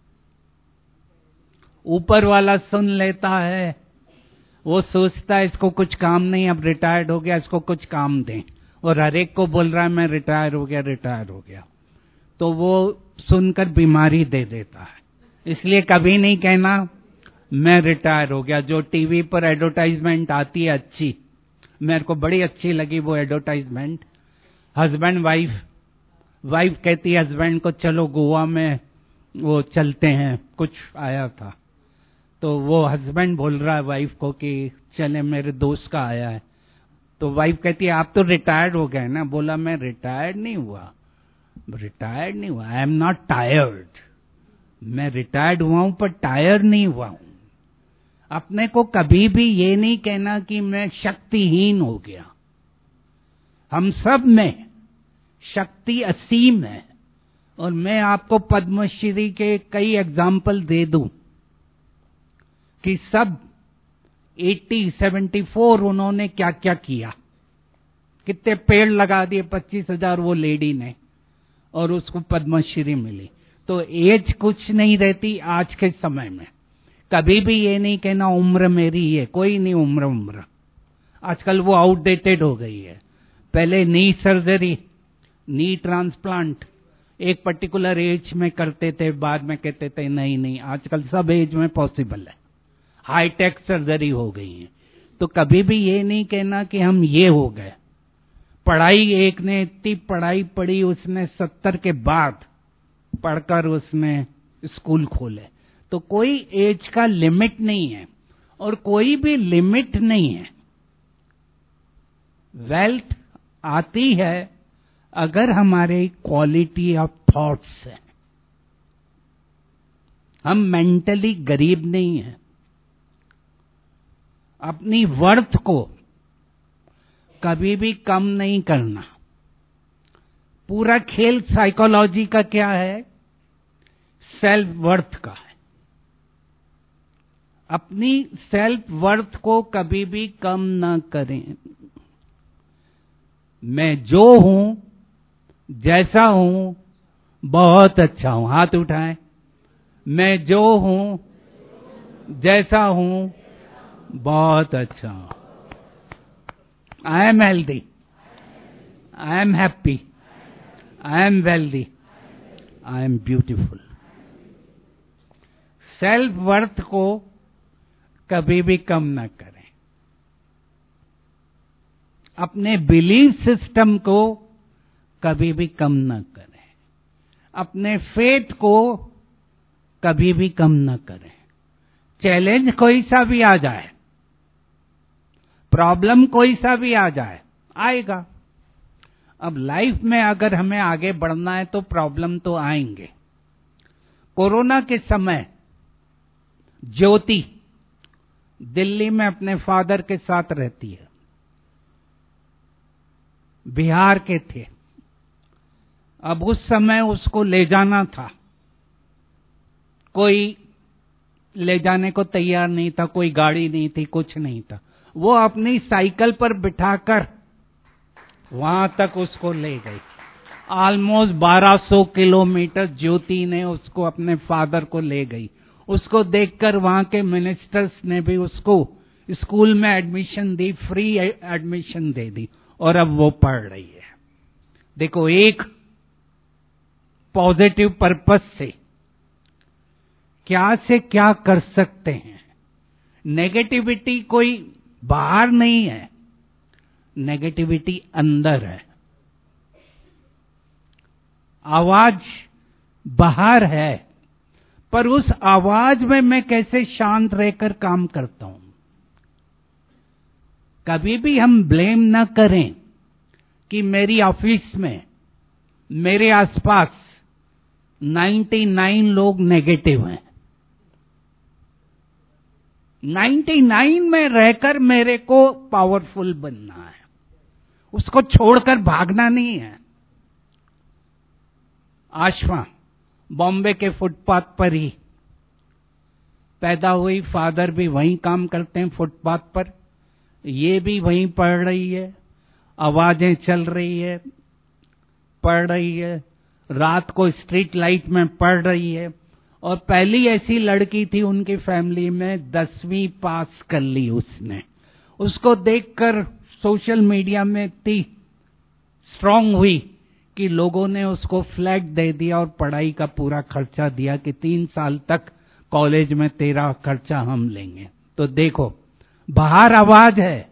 ऊपर वाला सुन लेता है, वो सोचता है इसको कुछ काम नहीं, अब रिटायर्ड हो गया, इसको कुछ काम दें, और हर एक को बोल रहा है मैं रिटायर हो गया, रिटायर हो गया, तो वो सुनकर बीमारी दे देता है। इसलिए कभी नहीं कहना मैं रिटायर हो गया। जो टीवी पर एडवर्टाइजमेंट आती है अच्छी, मेरे को बड़ी अच्छी लगी वो एडवर्टाइजमेंट, हस्बैंड वाइफ, वाइफ कहती है हस्बैंड को चलो गोवा में वो चलते हैं, कुछ आया था, तो वो हस्बैंड बोल रहा है वाइफ को कि चले, मेरे दोस्त का आया है। तो वाइफ कहती है आप तो रिटायर्ड हो गए ना। बोला मैं रिटायर्ड नहीं हुआ, रिटायर्ड नहीं हुआ, आई एम नॉट टायर्ड, मैं रिटायर्ड हुआ हूं पर टायर्ड नहीं हुआ हूं। अपने को कभी भी ये नहीं कहना कि मैं शक्तिहीन हो गया। हम सब में शक्ति असीम है, और मैं आपको पद्मश्री के कई एग्जाम्पल दे दूं कि सब अस्सी, चौहत्तर उन्होंने क्या क्या किया, कितने पेड़ लगा दिए, पच्चीस हजार वो लेडी ने, और उसको पद्मश्री मिली। तो एज कुछ नहीं रहती आज के समय में। कभी भी ये नहीं कहना उम्र मेरी है, कोई नहीं उम्र उम्र, आजकल वो आउटडेटेड हो गई है। पहले नी सर्जरी, नी ट्रांसप्लांट एक पर्टिकुलर एज में करते थे, बाद में कहते थे नहीं नहीं, आजकल सब एज में पॉसिबल है, हाईटेक सर्जरी हो गई है। तो कभी भी ये नहीं कहना कि हम ये हो गए। पढ़ाई, एक ने इतनी पढ़ाई पढ़ी, उसने सत्तर के बाद पढ़कर उसने स्कूल खोले। तो कोई एज का लिमिट नहीं है, और कोई भी लिमिट नहीं है। वेल्थ आती है अगर हमारे क्वालिटी ऑफ थॉट्स है। हम मेंटली गरीब नहीं हैं। अपनी वर्थ को कभी भी कम नहीं करना। पूरा खेल साइकोलॉजी का क्या है? सेल्फ वर्थ का है। अपनी सेल्फ वर्थ को कभी भी कम ना करें। मैं जो हूं, जैसा हूं, बहुत अच्छा हूं। हाथ उठाएं। मैं जो हूं, जैसा हूं, बहुत अच्छा हूं। I am healthy, I am happy, I am wealthy, I am beautiful. Self worth को कभी भी कम न करें। अपने बिलीफ सिस्टम को कभी भी कम न करें। अपने फेथ को कभी भी कम न करें। चैलेंज कोई सा भी आ जाए, प्रॉब्लम कोई सा भी आ जाए, आएगा। अब लाइफ में अगर हमें आगे बढ़ना है तो प्रॉब्लम तो आएंगे। कोरोना के समय ज्योति दिल्ली में अपने फादर के साथ रहती है, बिहार के थे। अब उस समय उसको ले जाना था, कोई ले जाने को तैयार नहीं था, कोई गाड़ी नहीं थी, कुछ नहीं था। वो अपनी साइकिल पर बिठाकर वहां तक उसको ले गई। ऑलमोस्ट बारह सौ किलोमीटर ज्योति ने उसको अपने फादर को ले गई। उसको देखकर वहां के मिनिस्टर्स ने भी उसको स्कूल में एडमिशन दी, फ्री एडमिशन दे दी, और अब वो पढ़ रही है। देखो, एक पॉजिटिव पर्पस से क्या से क्या कर सकते हैं। नेगेटिविटी कोई बाहर नहीं है, नेगेटिविटी अंदर है। आवाज बाहर है, पर उस आवाज में मैं कैसे शांत रहकर काम करता हूं। कभी भी हम ब्लेम न करें कि मेरी ऑफिस में, मेरे आसपास निन्यानवे लोग नेगेटिव हैं। निन्यानवे में रहकर मेरे को पावरफुल बनना है, उसको छोड़कर भागना नहीं है। आशा बॉम्बे के फुटपाथ पर ही पैदा हुई, फादर भी वहीं काम करते हैं फुटपाथ पर, ये भी वहीं पढ़ रही है, आवाजें चल रही है, पढ़ रही है, रात को स्ट्रीट लाइट में पढ़ रही है। और पहली ऐसी लड़की थी उनकी फैमिली में, दसवीं पास कर ली उसने। उसको देखकर सोशल मीडिया में इतनी स्ट्रांग हुई कि लोगों ने उसको फ्लैग दे दिया और पढ़ाई का पूरा खर्चा दिया कि तीन साल तक कॉलेज में तेरा खर्चा हम लेंगे। तो देखो, बाहर आवाज है,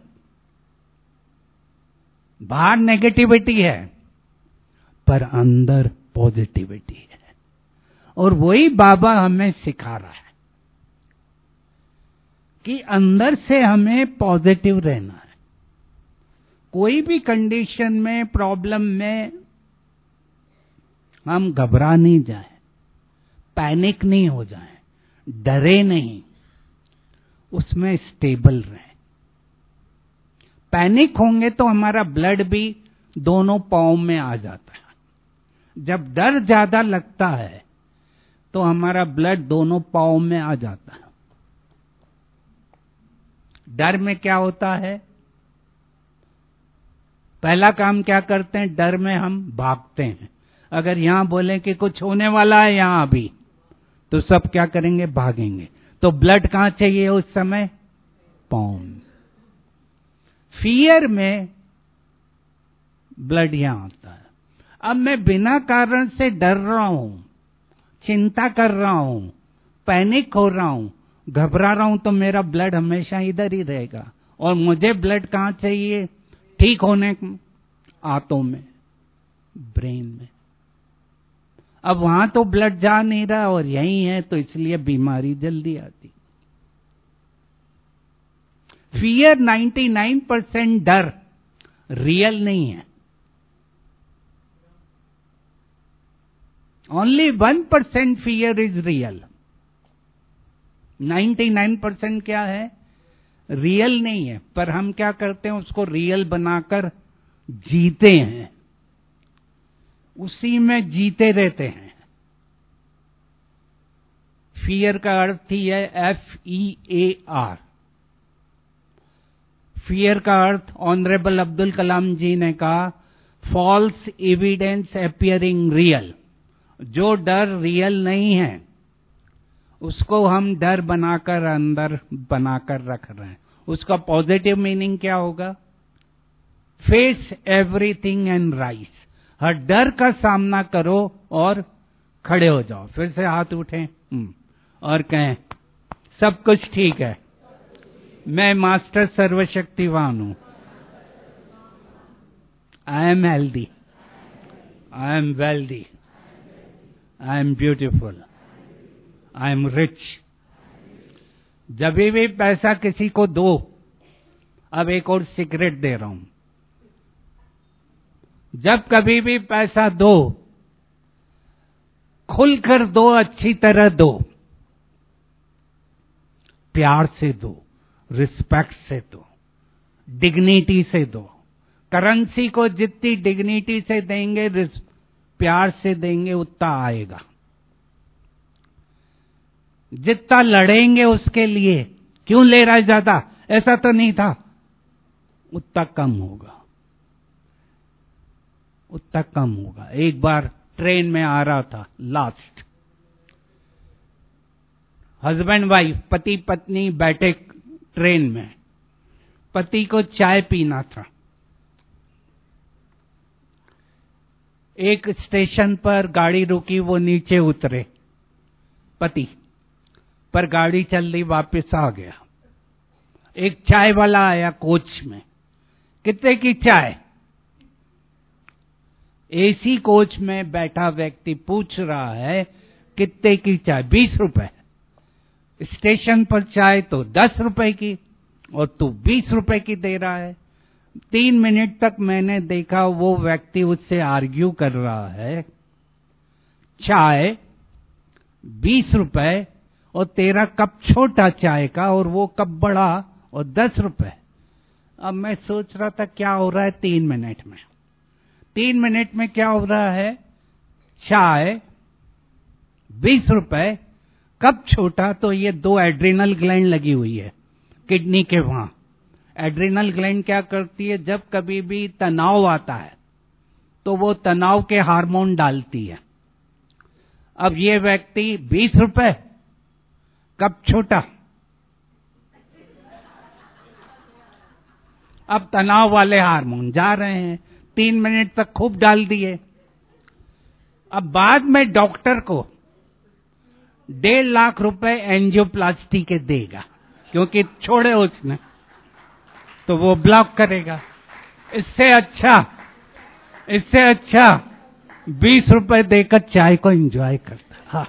बाहर नेगेटिविटी है, पर अंदर पॉजिटिविटी है। और वही बाबा हमें सिखा रहा है कि अंदर से हमें पॉजिटिव रहना है। कोई भी कंडीशन में, प्रॉब्लम में हम घबरा नहीं जाए, पैनिक नहीं हो जाए, डरे नहीं, उसमें स्टेबल रहे। पैनिक होंगे तो हमारा ब्लड भी दोनों पांव में आ जाता है। जब डर ज्यादा लगता है तो हमारा ब्लड दोनों पांव में आ जाता है। डर में क्या होता है? पहला काम क्या करते हैं? डर में हम भागते हैं। अगर यहां बोले कि कुछ होने वाला है यहां अभी, तो सब क्या करेंगे? भागेंगे। तो ब्लड कहां चाहिए उस समय? पांव में। फियर में ब्लड यहां आता है। अब मैं बिना कारण से डर रहा हूं, चिंता कर रहा हूं, पैनिक हो रहा हूं, घबरा रहा हूं, तो मेरा ब्लड हमेशा इधर ही रहेगा। और मुझे ब्लड कहां चाहिए? ठीक होने आंतों में, ब्रेन में। अब वहां तो ब्लड जा नहीं रहा और यही है, तो इसलिए बीमारी जल्दी आती। फियर निन्यानवे परसेंट डर रियल नहीं है। Only one percent fear is real. निन्यानवे परसेंट क्या है? रियल नहीं है। पर हम क्या करते हैं? उसको रियल बनाकर जीते हैं, उसी में जीते रहते हैं। फियर का अर्थ ही है F E A R. Fear का अर्थ ऑनरेबल अब्दुल कलाम जी ने कहा, फॉल्स एविडेंस अपीयरिंग रियल। जो डर रियल नहीं है उसको हम डर बनाकर अंदर बनाकर रख रहे हैं। उसका पॉजिटिव मीनिंग क्या होगा? Face everything and rise. हर डर का सामना करो और खड़े हो जाओ। फिर से हाथ उठें और कहें, सब कुछ ठीक है, मैं मास्टर सर्वशक्तिवान हूं। I am healthy, I am wealthy, I am beautiful, I am rich. जब भी पैसा किसी को दो, अब एक और सीक्रेट दे रहा हूं, जब कभी भी पैसा दो, खुलकर दो, अच्छी तरह दो, प्यार से दो, रिस्पेक्ट से दो, डिग्निटी से दो। करेंसी को जितनी डिग्निटी से देंगे, प्यार से देंगे, उतना आएगा। जितना लड़ेंगे उसके लिए, क्यों ले रहा है ज्यादा, ऐसा तो नहीं था, उतना कम होगा। उतना कम होगा। एक बार ट्रेन में आ रहा था, लास्ट, हस्बैंड वाइफ, पति पत्नी बैठे ट्रेन में। पति को चाय पीना था। एक स्टेशन पर गाड़ी रुकी, वो नीचे उतरे पति, पर गाड़ी चल रही, वापस आ गया। एक चाय वाला आया कोच में, कितने की चाय? एसी कोच में बैठा व्यक्ति पूछ रहा है कितने की चाय? बीस रुपए। स्टेशन पर चाय तो दस रुपए की और तू बीस रुपए की दे रहा है। तीन मिनट तक मैंने देखा वो व्यक्ति उससे आर्ग्यू कर रहा है, चाय बीस रुपए और तेरा कप छोटा चाय का और वो कप बड़ा और दस रुपए। अब मैं सोच रहा था क्या हो रहा है तीन मिनट में। तीन मिनट में क्या हो रहा है? चाय बीस रुपए, कप छोटा, तो ये दो एड्रिनल ग्लैंड लगी हुई है किडनी के वहां। एड्रिनल ग्लैंड क्या करती है? जब कभी भी तनाव आता है तो वो तनाव के हार्मोन डालती है। अब ये व्यक्ति बीस रुपए, कप छोटा, अब तनाव वाले हार्मोन जा रहे हैं। तीन मिनट तक खूब डाल दिए। अब बाद में डॉक्टर को डेढ़ लाख रुपए एंजियोप्लास्टी के देगा, क्योंकि छोड़े उसने तो वो ब्लॉक करेगा। इससे अच्छा इससे अच्छा बीस रुपए देकर चाय को एंजॉय करता। हाँ।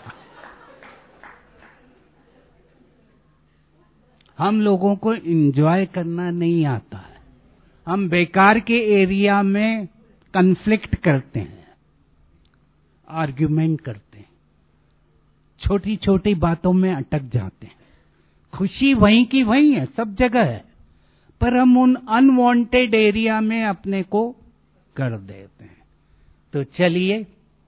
हम लोगों को एंजॉय करना नहीं आता है। हम बेकार के एरिया में कन्फ्लिक्ट करते हैं, आर्ग्यूमेंट करते हैं, छोटी छोटी बातों में अटक जाते हैं। खुशी वहीं की वहीं है, सब जगह है, पर हम उन अनवांटेड एरिया में अपने को कर देते हैं। तो चलिए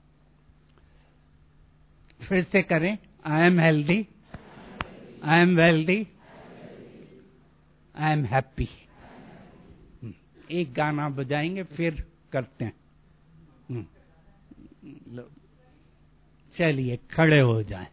फिर से करें, I am healthy, I am wealthy, I am happy. एक गाना बजाएंगे फिर करते हैं। चलिए खड़े हो जाएं।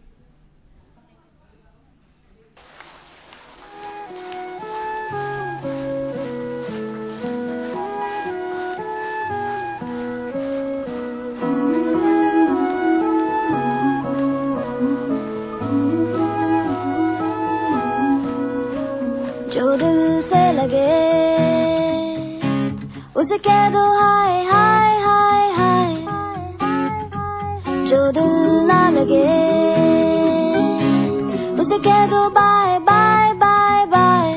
जो दिल से लगे उसे कह दो हाय हाय हाय हाय, जो दिल ना लगे उसे कह दो बाय बाय बाय बाय।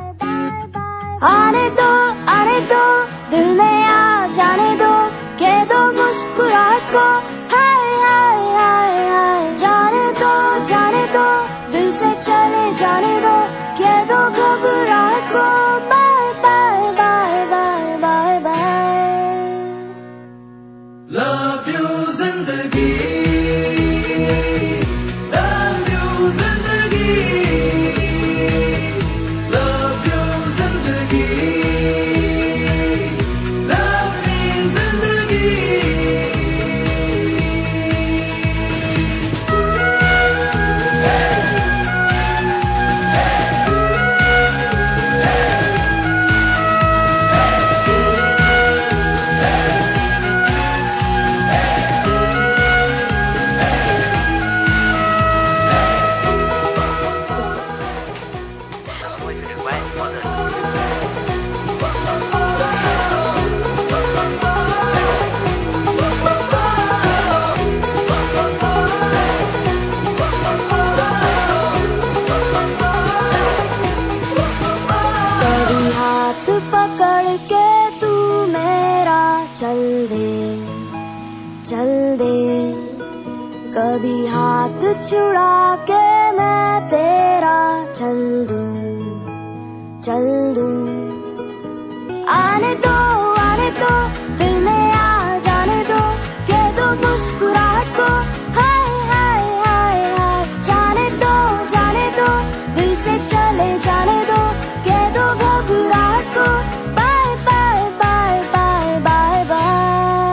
आने दो आने दो दिल में आ जाने दो, कह दो मुस्कुराहट को हाय हाय हाय हाय। जाने दो जाने दो दिल से चले जाने दो, कह दो घबराहट को bye bye bye bye bye bye. Love you जिंदगी, लव यू जिंदगी, लव यू जिंदगी, लव मी जिंदगी। तेरी हाथ पकड़ के तू मेरा चल दे चल दे, कभी हाथ छुड़ा के मैं तेरा चल दूं चल दूं। आने दो आने दो दिल में आ जाने दो, कह दो मुस्कुराहट को हाय हाय हाय हाय। जाने दो जाने दो दिल से चले जाने दो, कह दो घबराहट को bye bye bye bye bye bye.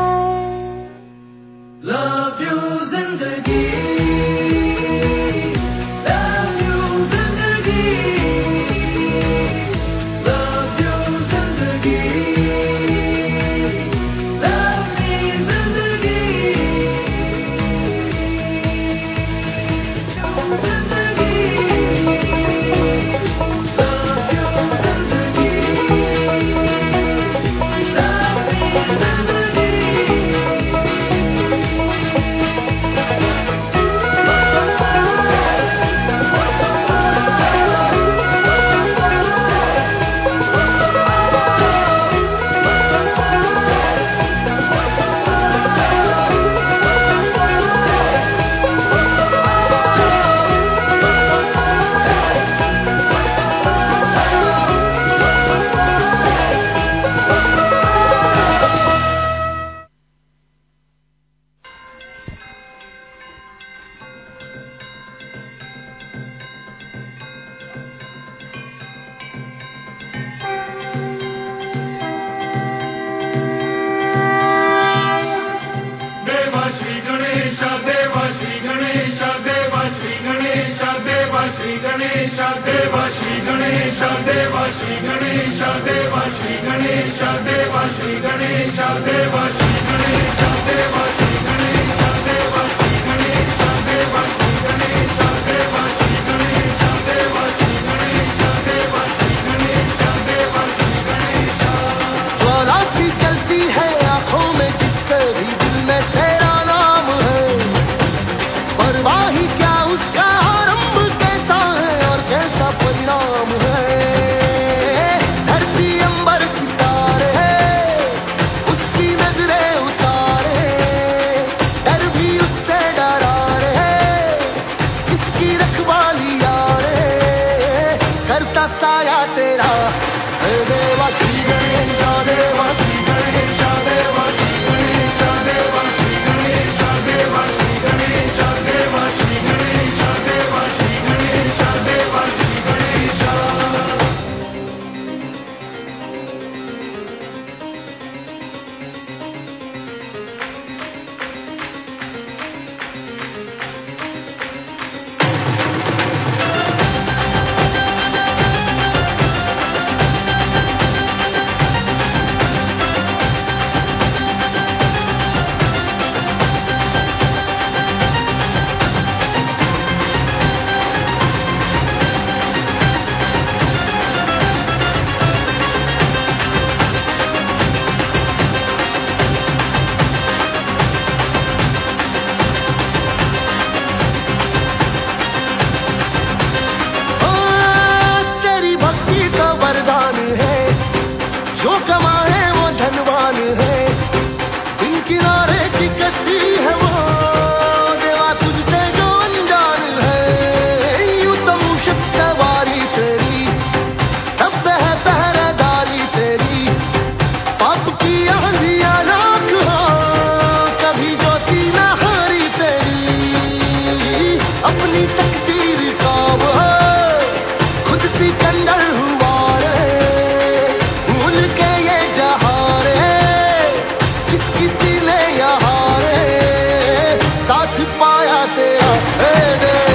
पाया तेरा